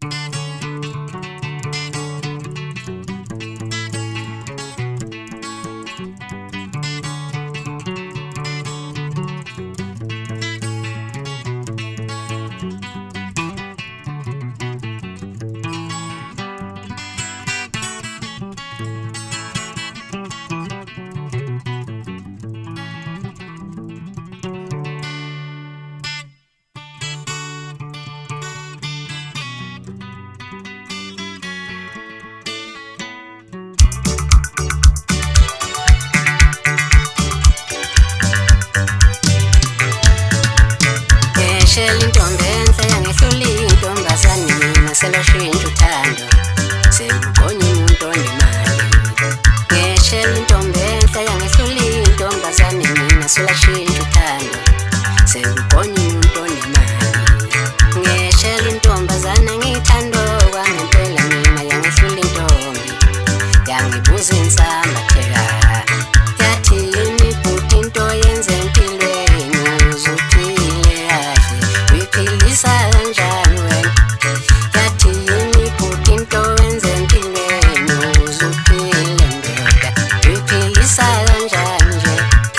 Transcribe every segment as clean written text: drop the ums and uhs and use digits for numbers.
Ngeshela intombi enhle yangehlula intombazane mina selashintsha uthando sekukhona umuntu onemali. Ngeshela intombi enhle yangehlula intombazane mina selashintsha uthando sekukhona umuntu onemali. Ngeshela intombazane ngithando kwangempela mina yangehlula intombi yangibuza insamba phela yathi yini futhi into yenze empilweni uzuphile kahle uyiphilisa kanjani wena yathi yini futhi into yenze empilweni uzuphile ndoda uyiphilisa kanjani nje.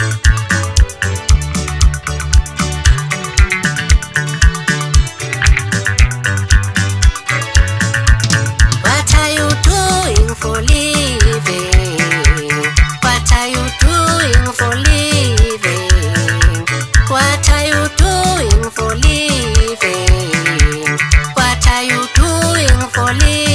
What are you doing for living? What are you doing for living? What are you doing for living? What are you doing for living?